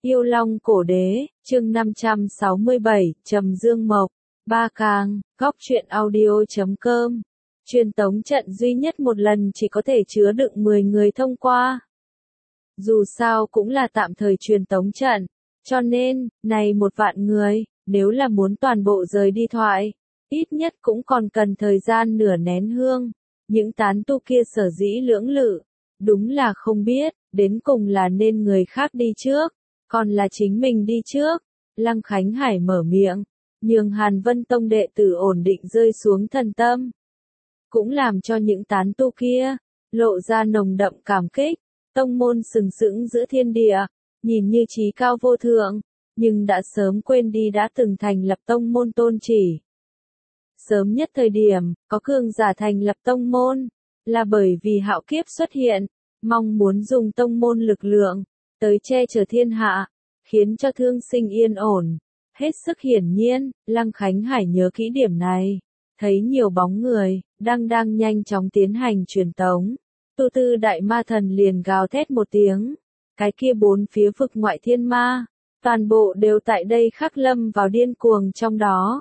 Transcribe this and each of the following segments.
Yêu Long Cổ Đế, chương 567, Trầm Dương Mộc, Ba Càng, Góc truyện audio.com. Truyền tống trận duy nhất một lần chỉ có thể chứa đựng 10 người thông qua. Dù sao cũng là tạm thời truyền tống trận, cho nên, này 1.000 người, nếu là muốn toàn bộ rời đi thoại, ít nhất cũng còn cần thời gian nửa nén hương. Những tán tu kia sở dĩ lưỡng lự, đúng là không biết, đến cùng là nên người khác đi trước, còn là chính mình đi trước. Lăng Khánh Hải mở miệng, nhường Hàn Vân Tông đệ tử ổn định rơi xuống thần tâm. Cũng làm cho những tán tu kia, lộ ra nồng đậm cảm kích. Tông môn sừng sững giữa thiên địa, nhìn như trí cao vô thượng, nhưng đã sớm quên đi đã từng thành lập tông môn tôn chỉ. Sớm nhất thời điểm, có cường giả thành lập tông môn, là bởi vì hạo kiếp xuất hiện, mong muốn dùng tông môn lực lượng, tới che chở thiên hạ, khiến cho thương sinh yên ổn. Hết sức hiển nhiên, Lăng Khánh Hải nhớ kỹ điểm này, thấy nhiều bóng người, đang nhanh chóng tiến hành truyền tống. Tu Tư Đại Ma Thần liền gào thét một tiếng, cái kia 4 phía vực ngoại thiên ma, toàn bộ đều tại đây khắc lâm vào điên cuồng trong đó.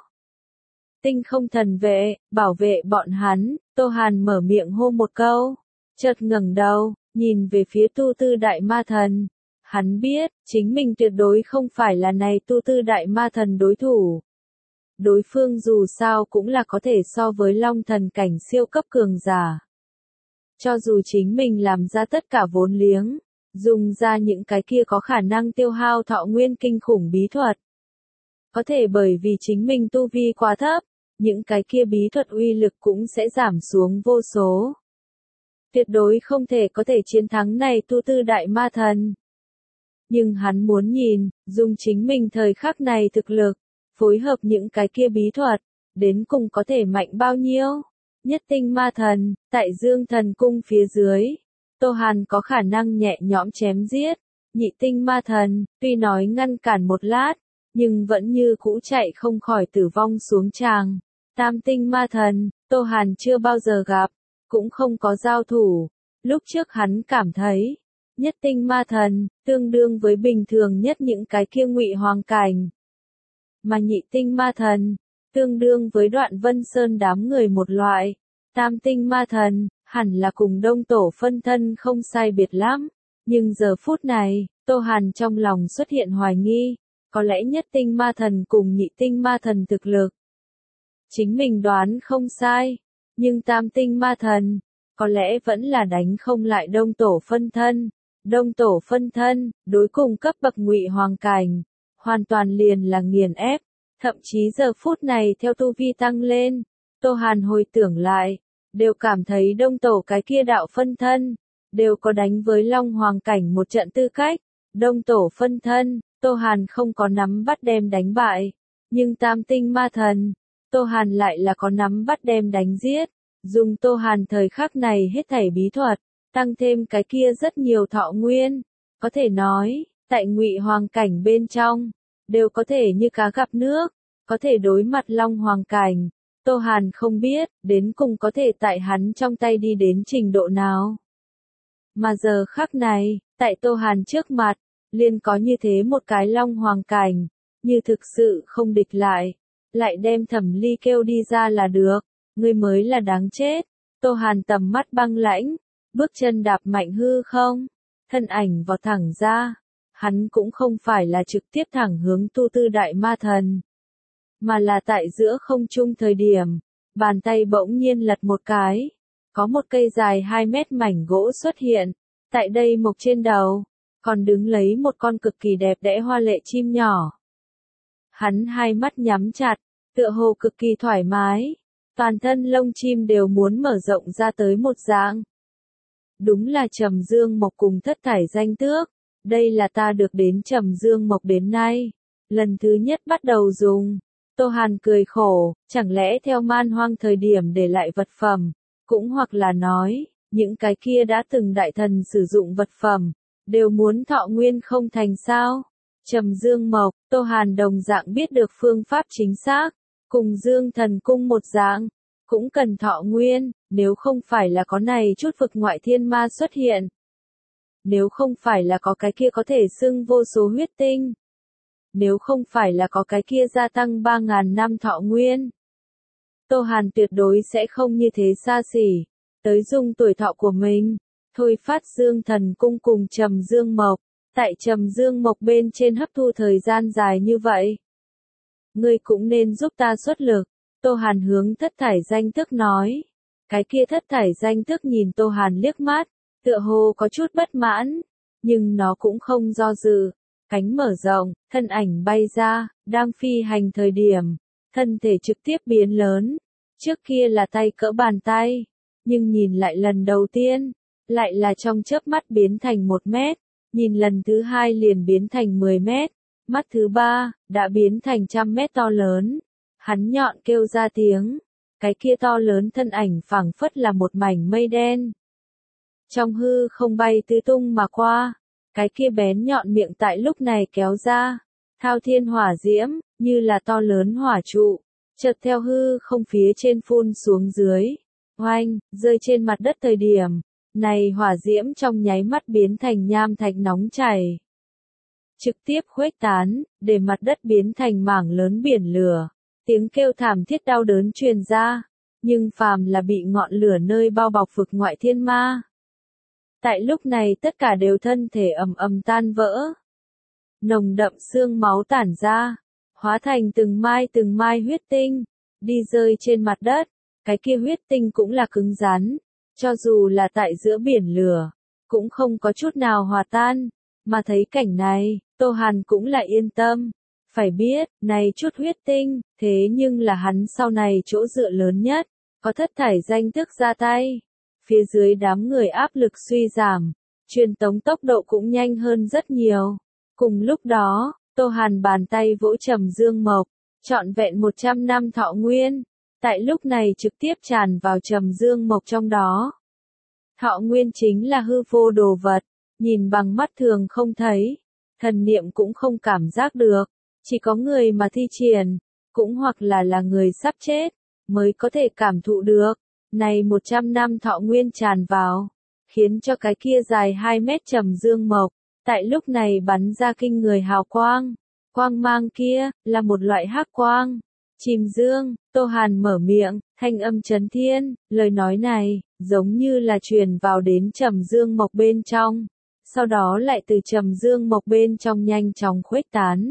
Tinh Không Thần Vệ, bảo vệ bọn hắn. Tô Hàn mở miệng hô một câu, chợt ngẩng đầu, nhìn về phía Tu Tư Đại Ma Thần. Hắn biết, chính mình tuyệt đối không phải là này Tu Tư Đại Ma Thần đối thủ. Đối phương dù sao cũng là có thể so với Long Thần cảnh siêu cấp cường giả. Cho dù chính mình làm ra tất cả vốn liếng, dùng ra những cái kia có khả năng tiêu hao thọ nguyên kinh khủng bí thuật. Có thể bởi vì chính mình tu vi quá thấp, những cái kia bí thuật uy lực cũng sẽ giảm xuống vô số. Tuyệt đối không thể có thể chiến thắng này Tu Tư Đại Ma Thần. Nhưng hắn muốn nhìn, dùng chính mình thời khắc này thực lực, phối hợp những cái kia bí thuật, đến cùng có thể mạnh bao nhiêu. Nhất Tinh Ma Thần, tại Dương Thần Cung phía dưới, Tô Hàn có khả năng nhẹ nhõm chém giết. Nhị Tinh Ma Thần, tuy nói ngăn cản một lát, nhưng vẫn như cũ chạy không khỏi tử vong xuống tràng. Tam Tinh Ma Thần, Tô Hàn chưa bao giờ gặp, cũng không có giao thủ. Lúc trước hắn cảm thấy, Nhất Tinh Ma Thần, tương đương với bình thường nhất những cái kia Ngụy Hoàng cảnh. Mà Nhị Tinh Ma Thần, tương đương với Đoạn Vân Sơn đám người một loại. Tam Tinh Ma Thần, hẳn là cùng Đông Tổ phân thân không sai biệt lắm. Nhưng giờ phút này, Tô Hàn trong lòng xuất hiện hoài nghi, có lẽ Nhất Tinh Ma Thần cùng Nhị Tinh Ma Thần thực lực. Chính mình đoán không sai, nhưng Tam Tinh Ma Thần, có lẽ vẫn là đánh không lại Đông Tổ phân thân. Đông Tổ phân thân, đối cùng cấp bậc Ngụy Hoàng cảnh, hoàn toàn liền là nghiền ép. Thậm chí giờ phút này theo tu vi tăng lên, Tô Hàn hồi tưởng lại, đều cảm thấy Đông Tổ cái kia đạo phân thân, đều có đánh với Long Hoàng cảnh một trận tư cách. Đông Tổ phân thân, Tô Hàn không có nắm bắt đem đánh bại, nhưng Tam Tinh Ma Thần, Tô Hàn lại là có nắm bắt đem đánh giết. Dùng Tô Hàn thời khắc này hết thảy bí thuật, tăng thêm cái kia rất nhiều thọ nguyên, có thể nói, tại Ngụy Hoàng cảnh bên trong, đều có thể như cá gặp nước, có thể đối mặt Long Hoàng cảnh. Tô Hàn không biết, đến cùng có thể tại hắn trong tay đi đến trình độ nào. Mà giờ khắc này, tại Tô Hàn trước mặt, liền có như thế một cái Long Hoàng cảnh, như thực sự không địch lại đem Thẩm Ly kêu đi ra là được, ngươi mới là đáng chết. Tô Hàn tầm mắt băng lãnh, bước chân đạp mạnh hư không, thân ảnh vọt thẳng ra. Hắn cũng không phải là trực tiếp thẳng hướng Tu Tư Đại Ma Thần, mà là tại giữa không trung thời điểm, bàn tay bỗng nhiên lật một cái, có một cây dài 2 mét mảnh gỗ xuất hiện, tại đây mộc trên đầu, còn đứng lấy một con cực kỳ đẹp đẽ hoa lệ chim nhỏ. Hắn hai mắt nhắm chặt, tựa hồ cực kỳ thoải mái, toàn thân lông chim đều muốn mở rộng ra tới một dạng. Đúng là Trầm Dương Mộc cùng thất thải danh tước, đây là ta được đến Trầm Dương Mộc đến nay, lần thứ nhất bắt đầu dùng. Tô Hàn cười khổ, chẳng lẽ theo Man Hoang thời điểm để lại vật phẩm, cũng hoặc là nói, những cái kia đã từng đại thần sử dụng vật phẩm, đều muốn thọ nguyên không thành sao? Trầm Dương Mộc, Tô Hàn đồng dạng biết được phương pháp chính xác, cùng Dương Thần Cung một dạng, cũng cần thọ nguyên, nếu không phải là có này chút vực ngoại thiên ma xuất hiện. Nếu không phải là có cái kia có thể xưng vô số huyết tinh. Nếu không phải là có cái kia gia tăng 3.000 năm thọ nguyên. Tô Hàn tuyệt đối sẽ không như thế xa xỉ. Tới dùng tuổi thọ của mình. Thôi phát dương thần cung cùng Trầm Dương Mộc. Tại Trầm Dương Mộc bên trên hấp thu thời gian dài như vậy. Ngươi cũng nên giúp ta xuất lực. Tô Hàn hướng thất thải danh tước nói. Cái kia thất thải danh tước nhìn Tô Hàn liếc mắt. Tựa hồ có chút bất mãn. Nhưng nó cũng không do dự. Cánh mở rộng, thân ảnh bay ra, đang phi hành thời điểm. Thân thể trực tiếp biến lớn. Trước kia là tay cỡ bàn tay. Nhưng nhìn lại lần đầu tiên. Lại là trong chớp mắt biến thành 1 mét. Nhìn lần thứ 2 liền biến thành 10 mét. Mắt thứ 3, đã biến thành 100 mét to lớn. Hắn nhọn kêu ra tiếng. Cái kia to lớn thân ảnh phảng phất là một mảnh mây đen. Trong hư không bay tứ tung mà qua. Cái kia bén nhọn miệng tại lúc này kéo ra. Thao thiên hỏa diễm, như là to lớn hỏa trụ. Chợt theo hư không phía trên phun xuống dưới. Oanh, rơi trên mặt đất thời điểm. Này hỏa diễm trong nháy mắt biến thành nham thạch nóng chảy. Trực tiếp khuếch tán, để mặt đất biến thành mảng lớn biển lửa. Tiếng kêu thảm thiết đau đớn truyền ra. Nhưng phàm là bị ngọn lửa nơi bao bọc vực ngoại thiên ma. Tại lúc này tất cả đều thân thể ầm ầm tan vỡ. Nồng đậm xương máu tản ra. Hóa thành từng mai huyết tinh. Đi rơi trên mặt đất. Cái kia huyết tinh cũng là cứng rắn. Cho dù là tại giữa biển lửa. Cũng không có chút nào hòa tan. Mà thấy cảnh này, Tô Hàn cũng là yên tâm. Phải biết, này chút huyết tinh, thế nhưng là hắn sau này chỗ dựa lớn nhất. Có thất thải danh tước ra tay. Phía dưới đám người áp lực suy giảm. Truyền tống tốc độ cũng nhanh hơn rất nhiều. Cùng lúc đó, Tô Hàn bàn tay vỗ Trầm Dương Mộc. Trọn vẹn 100 năm thọ nguyên. Tại lúc này trực tiếp tràn vào Trầm Dương Mộc trong đó. Thọ nguyên chính là hư vô đồ vật. Nhìn bằng mắt thường không thấy. Thần niệm cũng không cảm giác được. Chỉ có người mà thi triển. Cũng hoặc là người sắp chết. Mới có thể cảm thụ được. Này 100 năm thọ nguyên tràn vào. Khiến cho cái kia dài 2 mét Trầm Dương Mộc. Tại lúc này bắn ra kinh người hào quang. Quang mang kia, là một loại hắc quang. Chìm dương, Tô Hàn mở miệng, thanh âm chấn thiên, lời nói này, giống như là truyền vào đến Trầm Dương Mộc bên trong. Sau đó lại từ Trầm Dương Mộc bên trong nhanh chóng khuếch tán.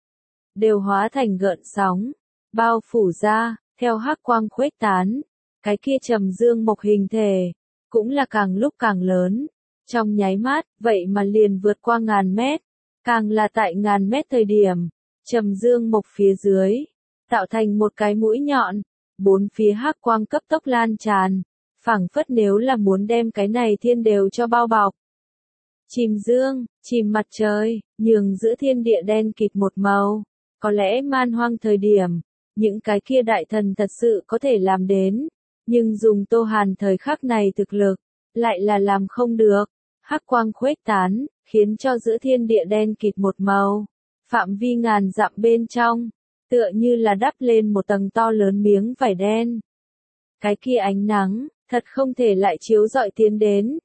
Đều hóa thành gợn sóng, bao phủ ra, theo hắc quang khuếch tán. Cái kia Trầm Dương Mộc hình thể, cũng là càng lúc càng lớn. Trong nháy mắt, vậy mà liền vượt qua 1000 mét. Càng là tại 1000 mét thời điểm, Trầm Dương Mộc phía dưới, tạo thành một cái mũi nhọn, 4 phía hắc quang cấp tốc lan tràn, phảng phất nếu là muốn đem cái này thiên đều cho bao bọc. Chìm dương, chìm mặt trời, nhường giữa thiên địa đen kịt một màu. Có lẽ man hoang thời điểm, những cái kia đại thần thật sự có thể làm đến, nhưng dùng Tô Hàn thời khắc này thực lực, lại là làm không được. Hắc quang khuếch tán, khiến cho giữa thiên địa đen kịt một màu. Phạm vi ngàn dặm bên trong, tựa như là đắp lên một tầng to lớn miếng vải đen. Cái kia ánh nắng, thật không thể lại chiếu rọi tiến đến.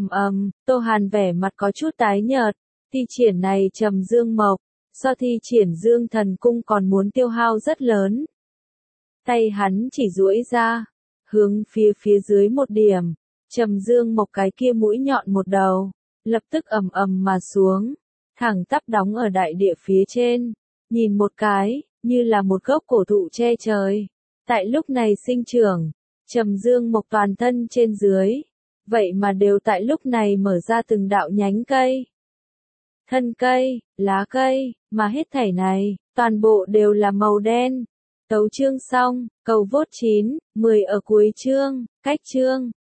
Tô Hàn vẻ mặt có chút tái nhợt. Thi triển này Trầm Dương Mộc, so thi triển Dương Thần Cung còn muốn tiêu hao rất lớn. Tay hắn chỉ duỗi ra, hướng phía dưới một điểm. Trầm Dương Mộc cái kia mũi nhọn một đầu, lập tức mà xuống, thẳng tắp đóng ở đại địa phía trên. Nhìn một cái, như là một gốc cổ thụ che trời. Tại lúc này sinh trưởng, Trầm Dương Mộc toàn thân trên dưới, vậy mà đều tại lúc này mở ra từng đạo nhánh cây. Thân cây, lá cây, mà hết thảy này, toàn bộ đều là màu đen. Tấu chương xong, cầu vote 9, 10 ở cuối chương, cách chương.